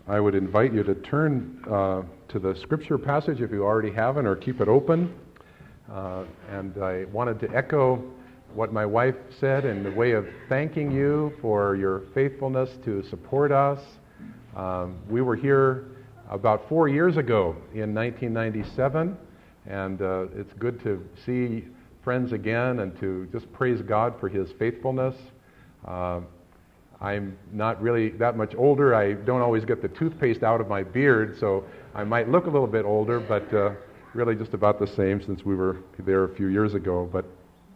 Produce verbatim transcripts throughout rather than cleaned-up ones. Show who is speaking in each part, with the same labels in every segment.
Speaker 1: I would invite you to turn uh, to the scripture passage if you already haven't, or keep it open. Uh, and I wanted to echo what my wife said in the way of thanking you for your faithfulness to support us. Um, we were here about four years ago in nineteen ninety-seven, and uh, it's good to see friends again and to just praise God for His faithfulness. Uh, I'm not really that much older. I don't always get the toothpaste out of my beard, so I might look a little bit older, but uh, really just about the same since we were there a few years ago. But,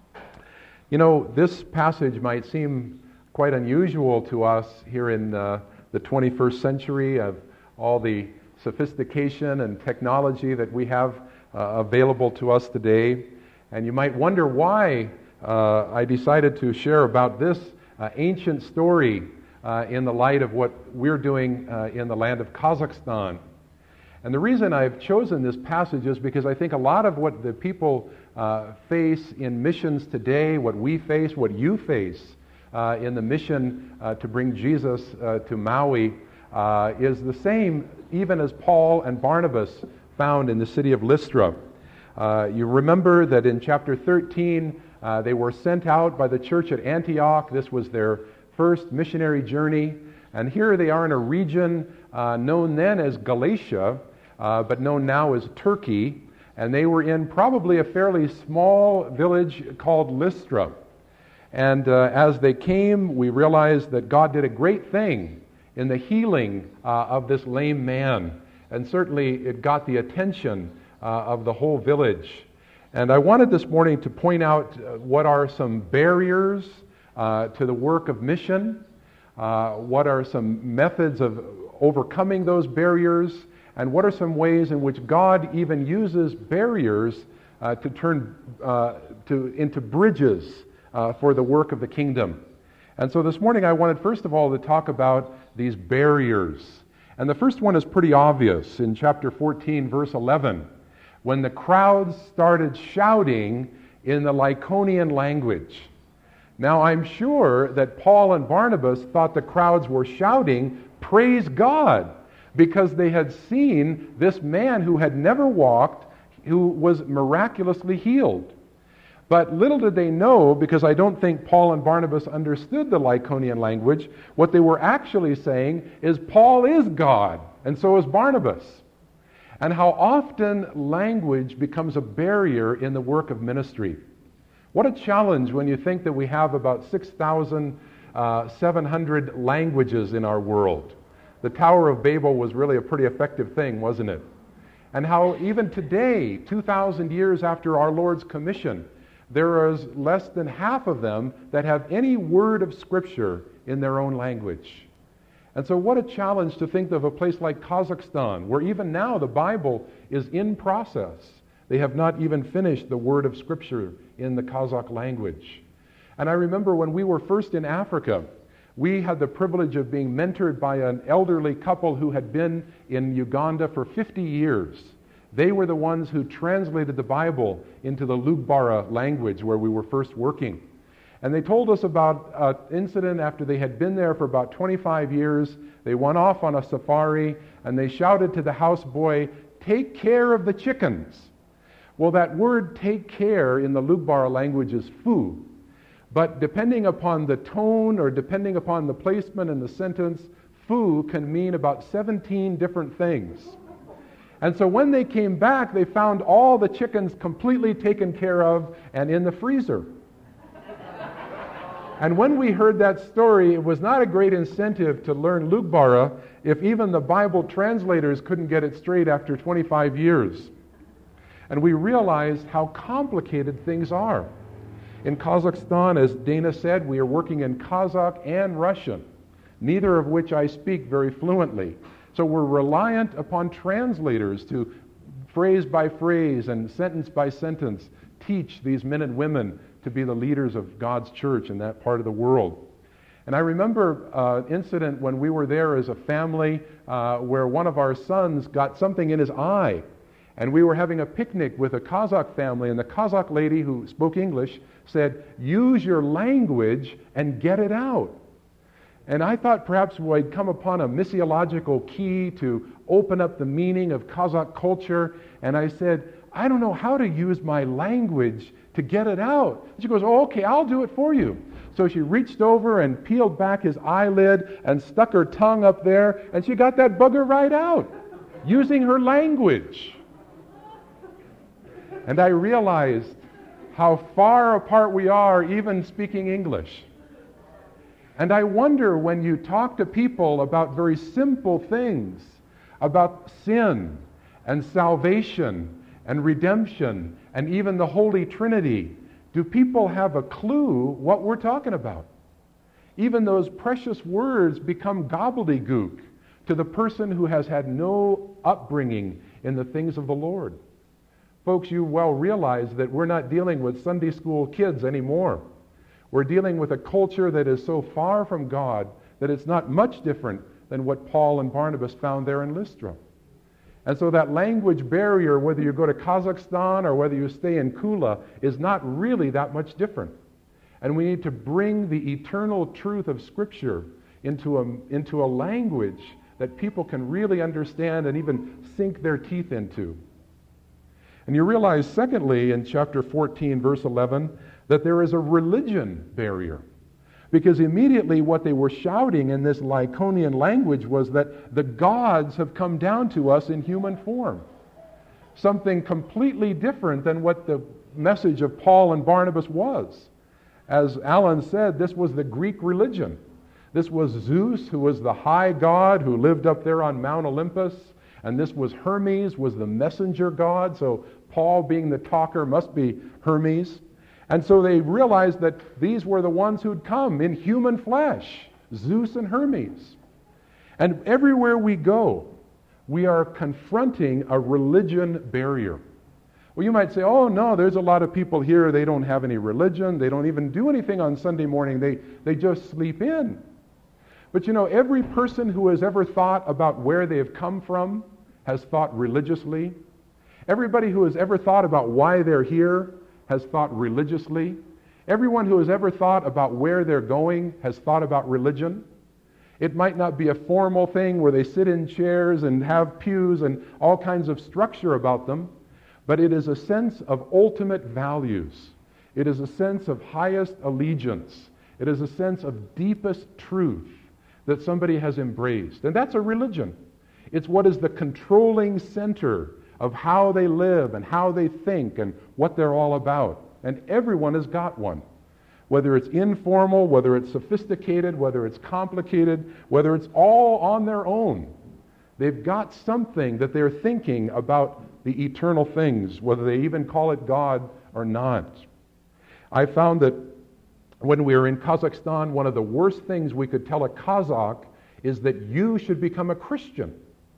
Speaker 1: you know, this passage might seem quite unusual to us here in uh, the twenty-first century of all the sophistication and technology that we have uh, available to us today. And you might wonder why uh, I decided to share about this Uh, ancient story uh, in the light of what we're doing uh, in the land of Kazakhstan. And the reason I've chosen this passage is because I think a lot of what the people uh, face in missions today, what we face, what you face uh, in the mission uh, to bring Jesus uh, to Maui uh, is the same even as Paul and Barnabas found in the city of Lystra. Uh, you remember that in chapter thirteen, Uh, they were sent out by the church at Antioch. This was their first missionary journey. And here they are in a region uh, known then as Galatia, uh, but known now as Turkey. And they were in probably a fairly small village called Lystra. And uh, as they came, we realized that God did a great thing in the healing uh, of this lame man. And certainly it got the attention uh, of the whole village. And I wanted this morning to point out uh, what are some barriers uh, to the work of mission, uh, what are some methods of overcoming those barriers, and what are some ways in which God even uses barriers uh, to turn uh, to into bridges uh, for the work of the kingdom. And so this morning I wanted first of all to talk about these barriers. And the first one is pretty obvious in chapter fourteen, verse eleven. When the crowds started shouting in the Lycaonian language. Now, I'm sure that Paul and Barnabas thought the crowds were shouting, "Praise God," because they had seen this man who had never walked, who was miraculously healed. But little did they know, because I don't think Paul and Barnabas understood the Lycaonian language, what they were actually saying is Paul is God, and so is Barnabas. And how often language becomes a barrier in the work of ministry. What a challenge when you think that we have about six thousand seven hundred languages in our world. The Tower of Babel was really a pretty effective thing, wasn't it? And how even today, two thousand years after our Lord's commission, there is less than half of them that have any word of Scripture in their own language. And so what a challenge to think of a place like Kazakhstan, where even now the Bible is in process. They have not even finished the word of Scripture in the Kazakh language. And I remember when we were first in Africa, we had the privilege of being mentored by an elderly couple who had been in Uganda for fifty years. They were the ones who translated the Bible into the Lugbara language where we were first working. And they told us about an incident after they had been there for about twenty-five years. They went off on a safari, and they shouted to the houseboy, "Take care of the chickens." Well, that word "take care" in the Lugbara language is fu. But depending upon the tone or depending upon the placement in the sentence, fu can mean about seventeen different things. And so when they came back, they found all the chickens completely taken care of and in the freezer. And when we heard that story, it was not a great incentive to learn Lugbara if even the Bible translators couldn't get it straight after twenty-five years. And we realized how complicated things are. In Kazakhstan, as Dana said, we are working in Kazakh and Russian, neither of which I speak very fluently. So we're reliant upon translators to, phrase by phrase and sentence by sentence, teach these men and women to be the leaders of God's church in that part of the world. And I remember an uh, incident when we were there as a family uh, where one of our sons got something in his eye. And we were having a picnic with a Kazakh family, and the Kazakh lady who spoke English said, "Use your language and get it out." And I thought perhaps we'd come upon a missiological key to open up the meaning of Kazakh culture. And I said, I don't know how to use my language to get it out. She goes, oh, okay, I'll do it for you. So she reached over and peeled back his eyelid and stuck her tongue up there, and she got that bugger right out using her language. And I realized how far apart we are even speaking English. And I wonder, when you talk to people about very simple things, about sin and salvation and redemption and even the Holy Trinity, do people have a clue what we're talking about? Even those precious words become gobbledygook to the person who has had no upbringing in the things of the Lord. Folks, you well realize that we're not dealing with Sunday school kids anymore. We're dealing with a culture that is so far from God that it's not much different than what Paul and Barnabas found there in Lystra. And so that language barrier, whether you go to Kazakhstan or whether you stay in Kula, is not really that much different. And we need to bring the eternal truth of Scripture into a, into a language that people can really understand and even sink their teeth into. And you realize, secondly, in chapter fourteen, verse eleven, that there is a religion barrier. Because immediately what they were shouting in this Lycaonian language was that the gods have come down to us in human form. Something completely different than what the message of Paul and Barnabas was. As Alan said, this was the Greek religion. This was Zeus, who was the high god who lived up there on Mount Olympus. And this was Hermes, was the messenger god. So Paul, being the talker, must be Hermes. And so they realized that these were the ones who'd come in human flesh, Zeus and Hermes. And everywhere we go, we are confronting a religion barrier. Well, you might say, oh no, there's a lot of people here, they don't have any religion, they don't even do anything on Sunday morning, they, they just sleep in. But you know, every person who has ever thought about where they have come from has thought religiously. Everybody who has ever thought about why they're here has thought religiously. Everyone who has ever thought about where they're going has thought about religion. It might not be a formal thing where they sit in chairs and have pews and all kinds of structure about them, but it is a sense of ultimate values. It is a sense of highest allegiance. It is a sense of deepest truth that somebody has embraced. And that's a religion. It's what is the controlling center of how they live and how they think and what they're all about. And everyone has got one. Whether it's informal, whether it's sophisticated, whether it's complicated, whether it's all on their own. They've got something that they're thinking about the eternal things, whether they even call it God or not. I found that when we were in Kazakhstan, one of the worst things we could tell a Kazakh is that you should become a Christian.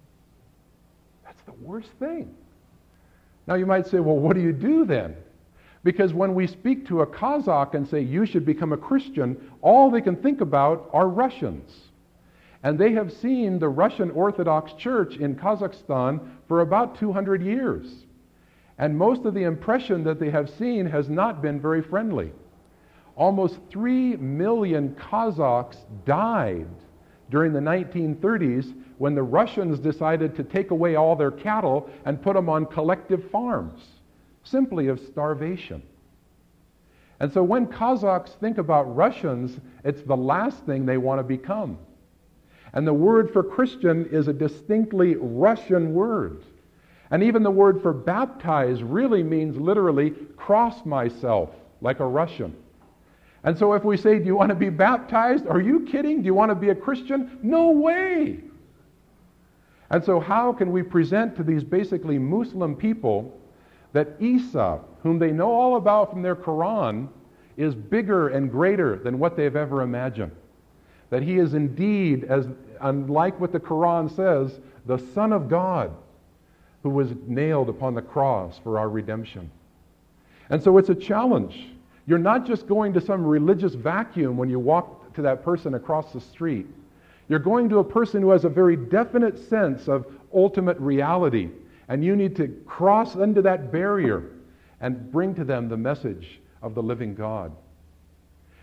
Speaker 1: That's the worst thing. Now you might say, well, what do you do then? Because when we speak to a Kazakh and say, you should become a Christian, all they can think about are Russians. And they have seen the Russian Orthodox Church in Kazakhstan for about two hundred years. And most of the impression that they have seen has not been very friendly. Almost three million Kazakhs died during the nineteen thirties when the Russians decided to take away all their cattle and put them on collective farms, simply of starvation. And so when Kazakhs think about Russians, it's the last thing they want to become. And the word for Christian is a distinctly Russian word. And even the word for baptize really means literally cross myself, like a Russian. And so if we say, do you want to be baptized? Are you kidding? Do you want to be a Christian? No way! And so how can we present to these basically Muslim people that Isa, whom they know all about from their Quran, is bigger and greater than what they've ever imagined? That he is indeed, as unlike what the Quran says, the Son of God who was nailed upon the cross for our redemption. And so it's a challenge. You're not just going to some religious vacuum when you walk to that person across the street. You're going to a person who has a very definite sense of ultimate reality, and you need to cross into that barrier and bring to them the message of the living God.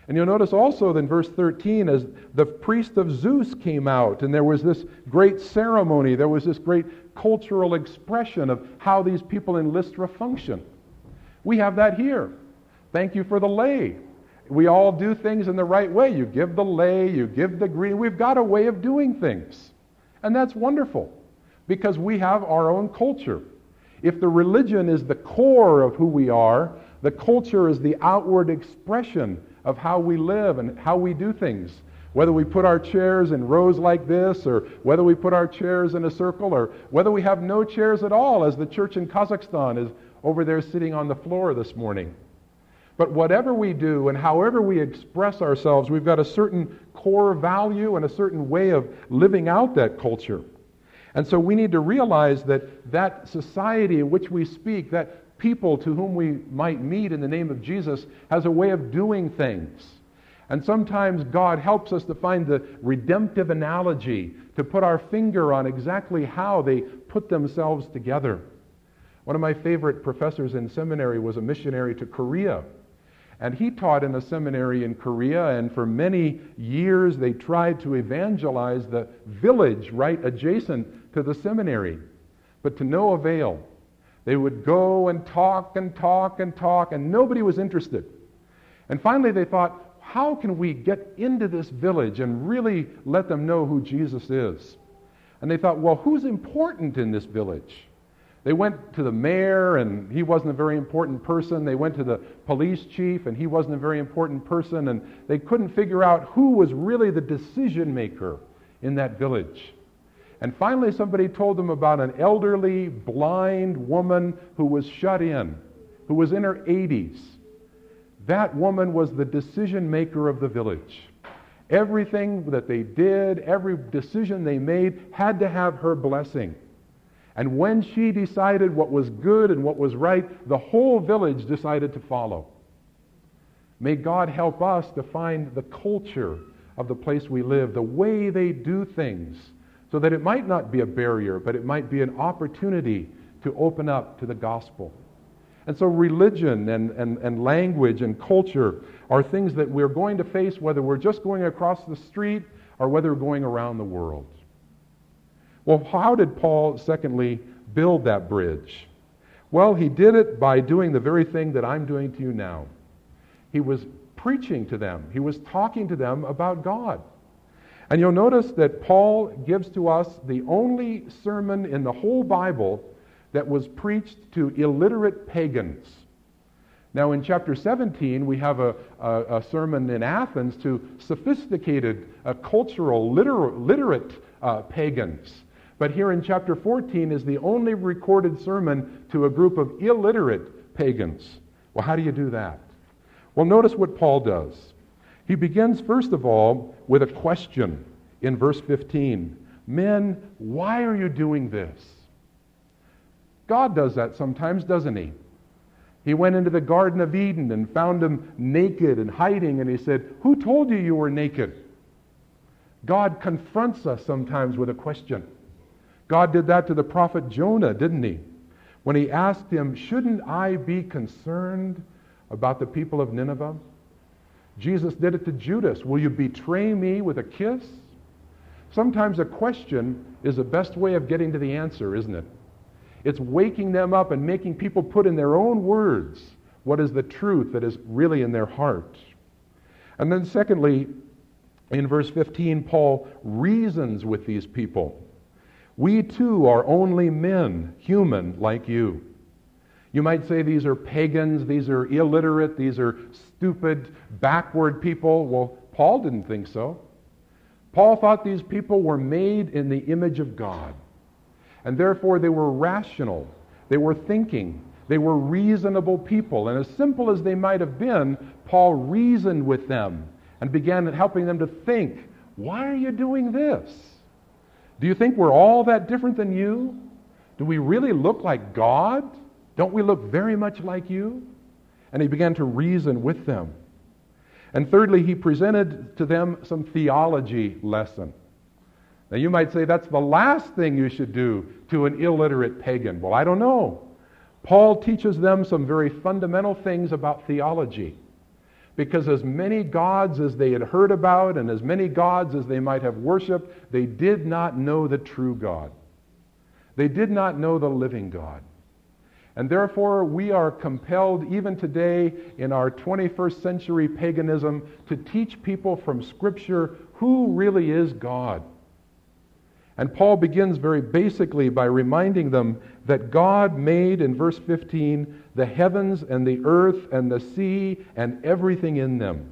Speaker 1: And you'll notice also in verse thirteen, as the priest of Zeus came out, and there was this great ceremony, there was this great cultural expression of how these people in Lystra function. We have that here. Thank you for the lay. We all do things in the right way. You give the lay, you give the green. We've got a way of doing things. And that's wonderful, because we have our own culture. If the religion is the core of who we are, the culture is the outward expression of how we live and how we do things. Whether we put our chairs in rows like this, or whether we put our chairs in a circle, or whether we have no chairs at all, as the church in Kazakhstan is over there sitting on the floor this morning. But whatever we do and however we express ourselves, we've got a certain core value and a certain way of living out that culture. And so we need to realize that that society in which we speak, that people to whom we might meet in the name of Jesus, has a way of doing things. And sometimes God helps us to find the redemptive analogy, to put our finger on exactly how they put themselves together. One of my favorite professors in seminary was a missionary to Korea. And he taught in a seminary in Korea, and for many years they tried to evangelize the village right adjacent to the seminary, but to no avail. They would go and talk and talk and talk, and nobody was interested. And finally they thought, how can we get into this village and really let them know who Jesus is? And they thought, well, who's important in this village? They went to the mayor, and he wasn't a very important person. They went to the police chief, and he wasn't a very important person. And they couldn't figure out who was really the decision maker in that village. And finally somebody told them about an elderly, blind woman who was shut in, who was in her eighties. That woman was the decision maker of the village. Everything that they did, every decision they made, had to have her blessing. And when she decided what was good and what was right, the whole village decided to follow. May God help us to find the culture of the place we live, the way they do things, so that it might not be a barrier, but it might be an opportunity to open up to the gospel. And so religion and, and, and language and culture are things that we're going to face, whether we're just going across the street or whether we're going around the world. Well, how did Paul, secondly, build that bridge? Well, he did it by doing the very thing that I'm doing to you now. He was preaching to them. He was talking to them about God. And you'll notice that Paul gives to us the only sermon in the whole Bible that was preached to illiterate pagans. Now in chapter seventeen, we have a, a, a sermon in Athens to sophisticated, uh, cultural, liter- literate uh, pagans. But here in chapter fourteen is the only recorded sermon to a group of illiterate pagans. Well, how do you do that? Well, notice what Paul does. He begins, first of all, with a question in verse fifteen. Men, why are you doing this? God does that sometimes, doesn't he? He went into the Garden of Eden and found them naked and hiding, and he said, who told you you were naked? God confronts us sometimes with a question. God did that to the prophet Jonah, didn't he? When he asked him, shouldn't I be concerned about the people of Nineveh? Jesus did it to Judas. Will you betray me with a kiss? Sometimes a question is the best way of getting to the answer, isn't it? It's waking them up and making people put in their own words what is the truth that is really in their heart. And then secondly, in verse fifteen, Paul reasons with these people. We too are only men, human like you. You might say these are pagans, these are illiterate, these are stupid, backward people. Well, Paul didn't think so. Paul thought these people were made in the image of God. And therefore they were rational, they were thinking, they were reasonable people. And as simple as they might have been, Paul reasoned with them and began helping them to think, why are you doing this? Do you think we're all that different than you? Do we really look like God? Don't we look very much like you? And he began to reason with them. And thirdly, he presented to them some theology lesson. Now you might say that's the last thing you should do to an illiterate pagan. Well, I don't know. Paul teaches them some very fundamental things about theology. Because as many gods as they had heard about and as many gods as they might have worshiped, they did not know the true God. They did not know the living God. And therefore, we are compelled, even today in our twenty-first century paganism, to teach people from Scripture who really is God. And Paul begins very basically by reminding them that God made, in verse fifteen, the heavens and the earth and the sea and everything in them.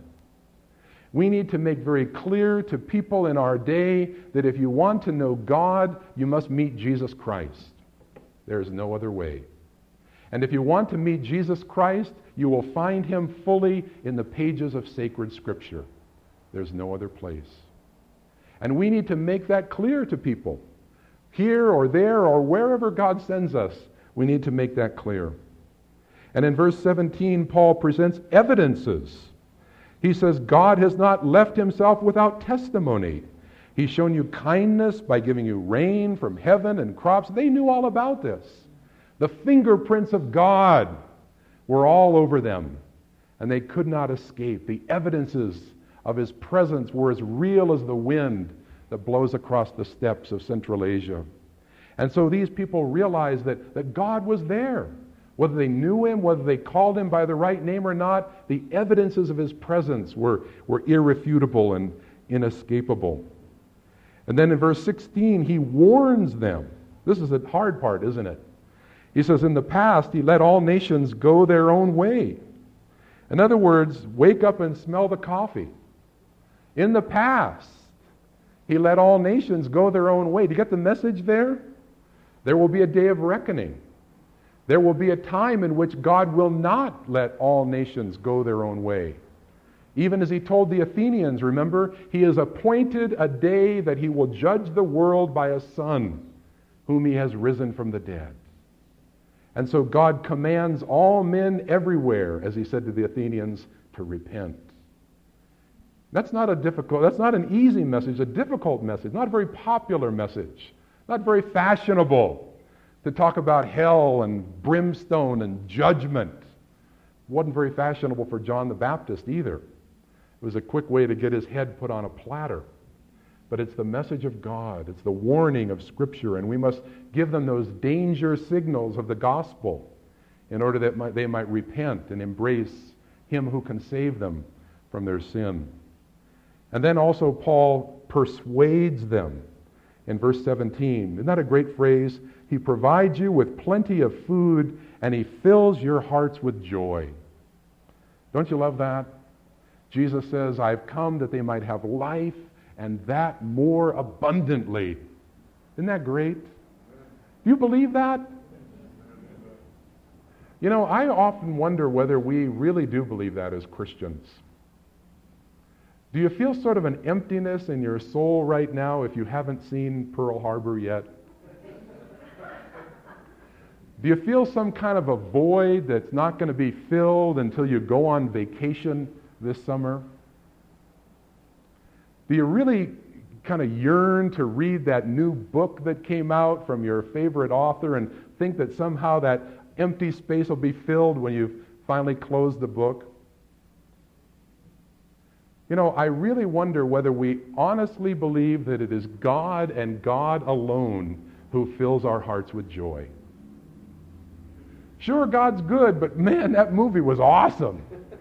Speaker 1: We need to make very clear to people in our day that if you want to know God, you must meet Jesus Christ. There is no other way. And if you want to meet Jesus Christ, you will find him fully in the pages of sacred Scripture. There's no other place. And we need to make that clear to people. Here or there or wherever God sends us, we need to make that clear. And in verse seventeen, Paul presents evidences. He says, God has not left himself without testimony. He's shown you kindness by giving you rain from heaven and crops. They knew all about this. The fingerprints of God were all over them, and they could not escape. The evidences of his presence were as real as the wind that blows across the steppes of Central Asia. And so these people realized that, that God was there. Whether they knew him, whether they called him by the right name or not, the evidences of his presence were, were irrefutable and inescapable. And then in verse sixteen, he warns them. This is the hard part, isn't it? He says, in the past, he let all nations go their own way. In other words, wake up and smell the coffee. In the past, he let all nations go their own way. Do you get the message there? There will be a day of reckoning. There will be a time in which God will not let all nations go their own way. Even as he told the Athenians, remember, he has appointed a day that he will judge the world by a son whom he has risen from the dead. And so God commands all men everywhere, as he said to the Athenians, to repent. That's not a difficult, that's not an easy message, a difficult message, not a very popular message, not very fashionable to talk about hell and brimstone and judgment. It wasn't very fashionable for John the Baptist either. It was a quick way to get his head put on a platter. But it's the message of God. It's the warning of Scripture, and we must give them those danger signals of the gospel in order that might, they might repent and embrace him who can save them from their sin. And then also Paul persuades them in verse seventeen. Isn't that a great phrase? He provides you with plenty of food, and he fills your hearts with joy. Don't you love that? Jesus says, I've come that they might have life, and that more abundantly. Isn't that great? Do you believe that? You know, I often wonder whether we really do believe that as Christians. Do you feel sort of an emptiness in your soul right now if you haven't seen Pearl Harbor yet? Do you feel some kind of a void that's not going to be filled until you go on vacation this summer? Do you really kind of yearn to read that new book that came out from your favorite author and think that somehow that empty space will be filled when you finally close the book? You know, I really wonder whether we honestly believe that it is God and God alone who fills our hearts with joy. Sure, God's good, but man, that movie was awesome.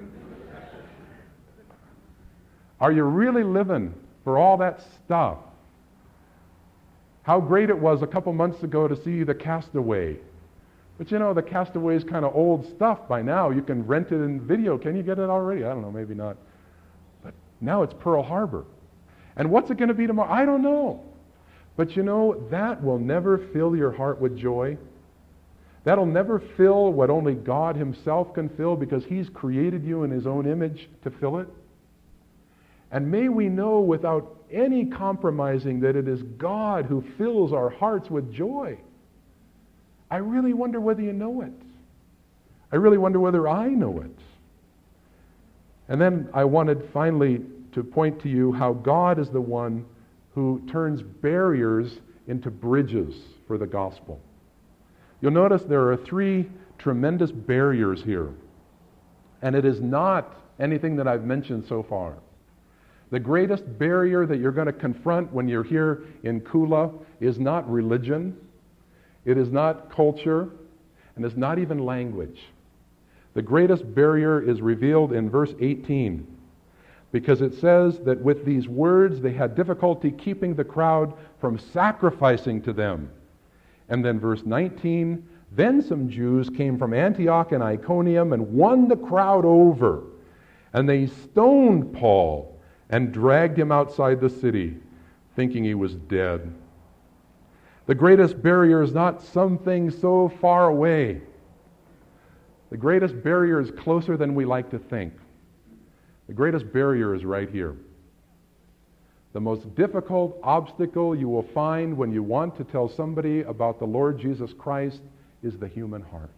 Speaker 1: Are you really living for all that stuff? How great it was a couple months ago to see The Castaway. But you know, The Castaway is kind of old stuff by now. You can rent it in video. Can you get it already? I don't know, maybe not. But now it's Pearl Harbor. And what's it going to be tomorrow? I don't know. But you know, that will never fill your heart with joy. That'll never fill what only God himself can fill, because he's created you in his own image to fill it. And may we know without any compromising that it is God who fills our hearts with joy. I really wonder whether you know it. I really wonder whether I know it. And then I wanted finally to point to you how God is the one who turns barriers into bridges for the gospel. You'll notice there are three tremendous barriers here. And it is not anything that I've mentioned so far. The greatest barrier that you're going to confront when you're here in Kula is not religion, it is not culture, and it's not even language. The greatest barrier is revealed in verse eighteen, because it says that with these words they had difficulty keeping the crowd from sacrificing to them. And then verse nineteen, then some Jews came from Antioch and Iconium and won the crowd over, and they stoned Paul and dragged him outside the city, thinking he was dead. The greatest barrier is not something so far away. The greatest barrier is closer than we like to think. The greatest barrier is right here. The most difficult obstacle you will find when you want to tell somebody about the Lord Jesus Christ is the human heart.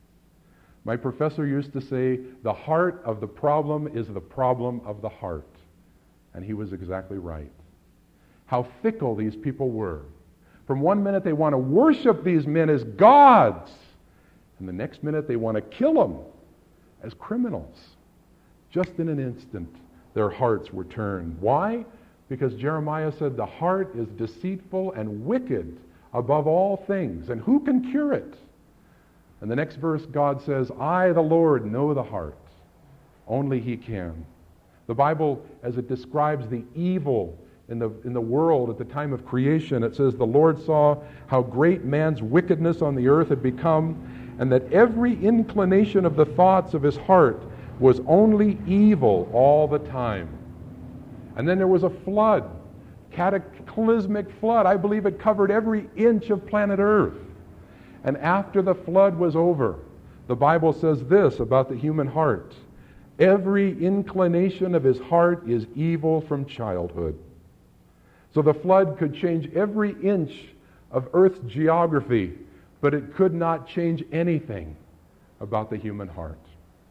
Speaker 1: My professor used to say, the heart of the problem is the problem of the heart. And he was exactly right. How fickle these people were. From one minute they want to worship these men as gods, and the next minute they want to kill them as criminals. Just in an instant, their hearts were turned. Why? Because Jeremiah said the heart is deceitful and wicked above all things, and who can cure it? And the next verse, God says, I, the Lord, know the heart. Only He can. The Bible, as it describes the evil in the, in the world at the time of creation, it says, the Lord saw how great man's wickedness on the earth had become, and that every inclination of the thoughts of his heart was only evil all the time. And then there was a flood, cataclysmic flood. I believe it covered every inch of planet Earth. And after the flood was over, the Bible says this about the human heart. Every inclination of his heart is evil from childhood. So the flood could change every inch of Earth's geography, but it could not change anything about the human heart.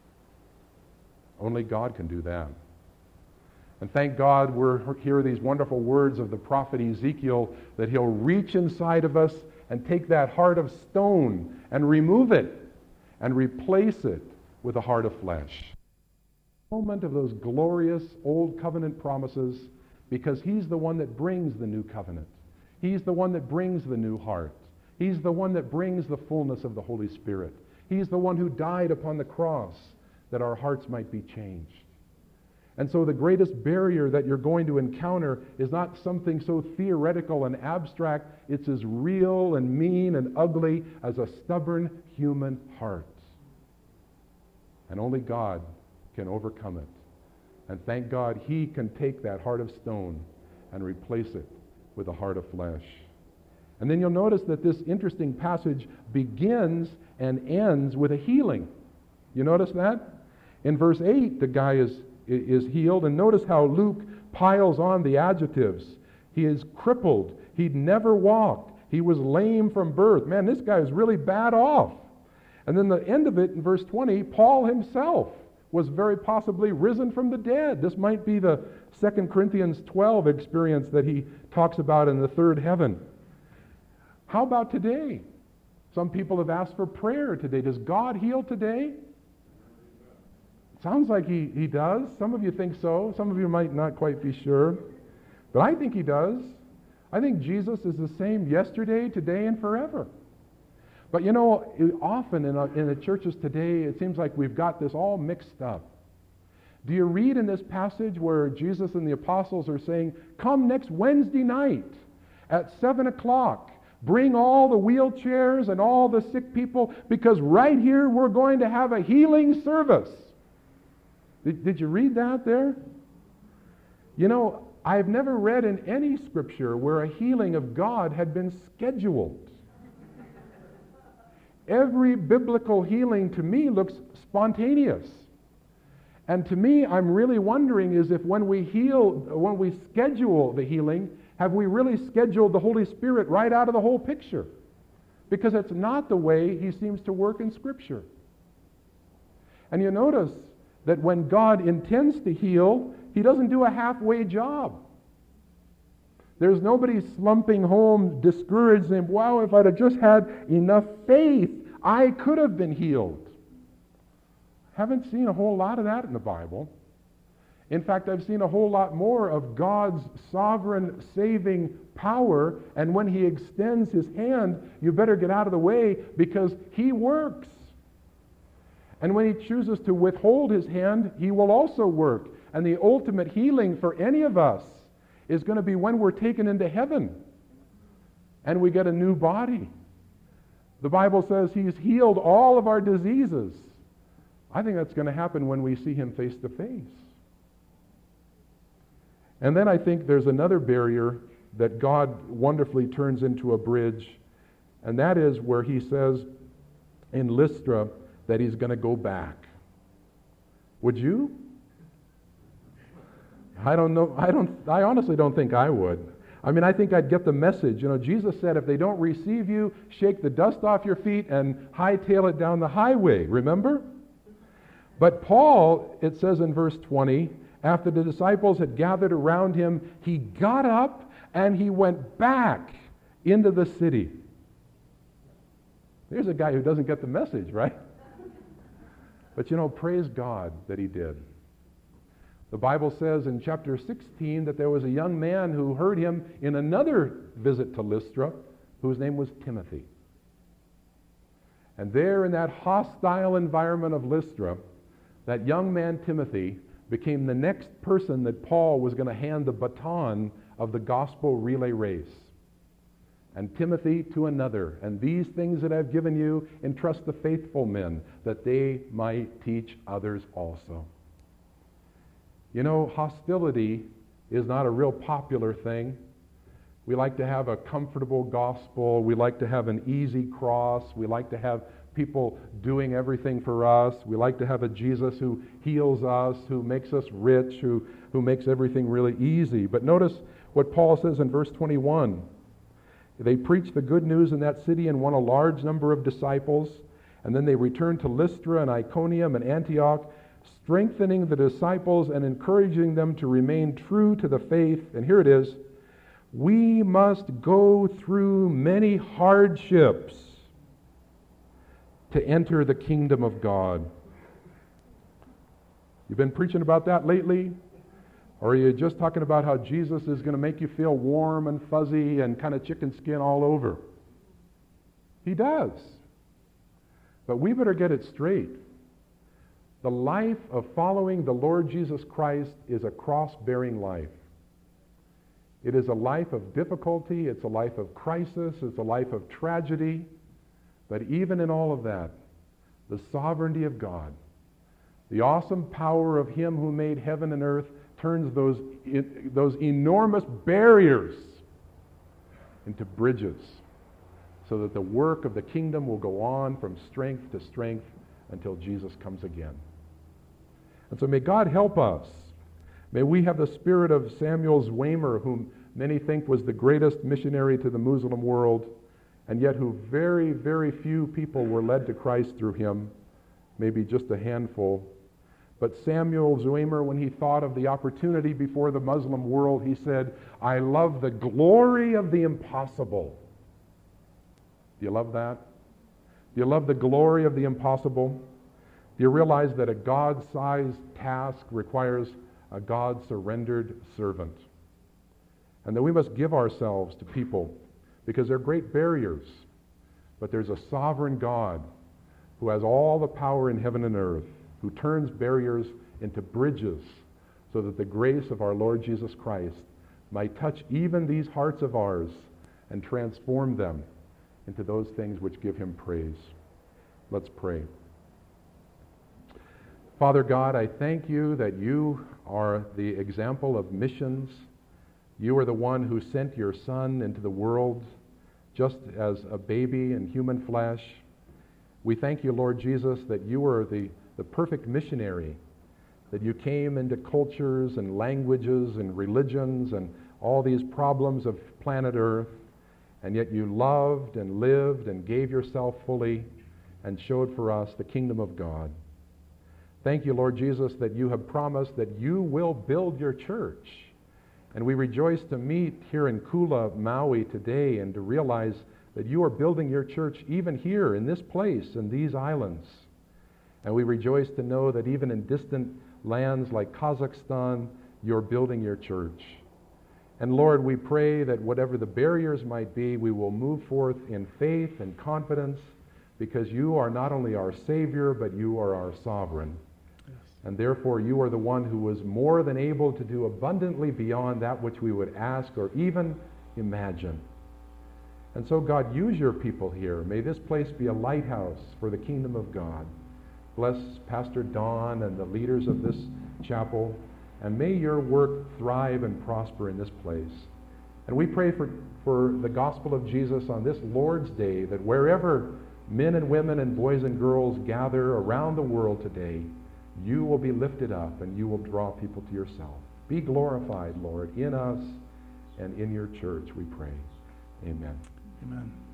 Speaker 1: Only God can do that. And thank God we're hear these wonderful words of the prophet Ezekiel that He'll reach inside of us and take that heart of stone and remove it and replace it with a heart of flesh. Moment of those glorious old covenant promises, because He's the one that brings the new covenant. He's the one that brings the new heart. He's the one that brings the fullness of the Holy Spirit. He's the one who died upon the cross that our hearts might be changed. And so the greatest barrier that you're going to encounter is not something so theoretical and abstract. It's as real and mean and ugly as a stubborn human heart. And only God can overcome it. And thank God He can take that heart of stone and replace it with a heart of flesh. And then you'll notice that this interesting passage begins and ends with a healing. You notice that? In verse eight, the guy is, is healed. And notice how Luke piles on the adjectives. He is crippled. He'd never walked. He was lame from birth. Man, this guy is really bad off. And then the end of it in verse twenty, Paul himself was very possibly risen from the dead. This might be the Second Corinthians twelve experience that he talks about in the third heaven. How about today? Some people have asked for prayer today. Does God heal today? Sounds like he, he does. Some of you think so. Some of you might not quite be sure. But I think He does. I think Jesus is the same yesterday, today, and forever. But you know, often in, a, in the churches today, it seems like we've got this all mixed up. Do you read in this passage where Jesus and the apostles are saying, come next Wednesday night at seven o'clock. Bring all the wheelchairs and all the sick people, because right here we're going to have a healing service. Did, did you read that there? You know, I've never read in any scripture where a healing of God had been scheduled. Every biblical healing to me looks spontaneous. And to me, I'm really wondering is if when we heal, when we schedule the healing, have we really scheduled the Holy Spirit right out of the whole picture? Because it's not the way He seems to work in Scripture. And you notice that when God intends to heal, He doesn't do a halfway job. There's nobody slumping home, discouraged, saying, wow, if I'd have just had enough faith, I could have been healed. Haven't seen a whole lot of that in the Bible. In fact, I've seen a whole lot more of God's sovereign saving power, and when he extends his hand, you better get out of the way because he works. And when he chooses to withhold his hand, he will also work. And the ultimate healing for any of us is going to be when we're taken into heaven and we get a new body. The Bible says he's healed all of our diseases. I think that's going to happen when we see him face to face. And then I think there's another barrier that God wonderfully turns into a bridge, and that is where he says in Lystra that he's going to go back. Would you? I don't know. I don't. I honestly don't think I would. I mean, I think I'd get the message. You know, Jesus said, if they don't receive you, shake the dust off your feet and hightail it down the highway. Remember? But Paul, it says in verse twenty, after the disciples had gathered around him, he got up and he went back into the city. There's a guy who doesn't get the message, right? But you know, praise God that he did. The Bible says in chapter sixteen that there was a young man who heard him in another visit to Lystra, whose name was Timothy. And there in that hostile environment of Lystra, that young man Timothy became the next person that Paul was going to hand the baton of the gospel relay race. And Timothy to another. And these things that I've given you, entrust to faithful men, that they might teach others also. You know, hostility is not a real popular thing. We like to have a comfortable gospel. We like to have an easy cross. We like to have people doing everything for us. We like to have a Jesus who heals us, who makes us rich, who, who makes everything really easy. But notice what Paul says in verse twenty-one. They preached the good news in that city and won a large number of disciples. And then they returned to Lystra and Iconium and Antioch, strengthening the disciples and encouraging them to remain true to the faith. And here it is. We must go through many hardships to enter the kingdom of God. You've been preaching about that lately? Or are you just talking about how Jesus is going to make you feel warm and fuzzy and kind of chicken skin all over? He does. But we better get it straight. The life of following the Lord Jesus Christ is a cross-bearing life. It is a life of difficulty, it's a life of crisis, it's a life of tragedy. But even in all of that, the sovereignty of God, the awesome power of Him who made heaven and earth, turns those, those enormous barriers into bridges so that the work of the kingdom will go on from strength to strength until Jesus comes again. And so may God help us. May we have the spirit of Samuel Zwemer, whom many think was the greatest missionary to the Muslim world, and yet who very, very few people were led to Christ through him, maybe just a handful. But Samuel Zwemer, when he thought of the opportunity before the Muslim world, he said, I love the glory of the impossible. Do you love that? Do you love the glory of the impossible? Do you realize that a God-sized task requires a God-surrendered servant? And that we must give ourselves to people because they're great barriers. But there's a sovereign God who has all the power in heaven and earth, who turns barriers into bridges so that the grace of our Lord Jesus Christ might touch even these hearts of ours and transform them into those things which give Him praise. Let's pray. Father God, I thank you that you are the example of missions. You are the one who sent your Son into the world just as a baby in human flesh. We thank you, Lord Jesus, that you are the, the perfect missionary, that you came into cultures and languages and religions and all these problems of planet Earth, and yet you loved and lived and gave yourself fully and showed for us the kingdom of God. Thank you, Lord Jesus, that you have promised that you will build your church. And we rejoice to meet here in Kula, Maui today and to realize that you are building your church even here in this place, in these islands. And we rejoice to know that even in distant lands like Kazakhstan, you're building your church. And Lord, we pray that whatever the barriers might be, we will move forth in faith and confidence, because you are not only our Savior, but you are our sovereign. Yes. And therefore, you are the one who was more than able to do abundantly beyond that which we would ask or even imagine. And so, God, use your people here. May this place be a lighthouse for the kingdom of God. Bless Pastor Don and the leaders of this chapel, and may your work thrive and prosper in this place. And we pray for, for the gospel of Jesus on this Lord's Day, that wherever men and women and boys and girls gather around the world today, you will be lifted up and you will draw people to yourself. Be glorified, Lord, in us and in your church, we pray. Amen.
Speaker 2: Amen.